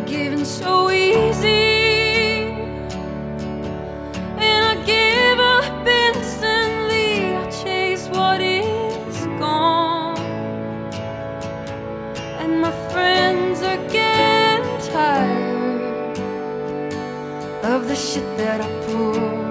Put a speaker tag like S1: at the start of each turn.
S1: giving so easy, and I give up instantly. I chase what is gone, and my friends are getting tired of the shit that I pull.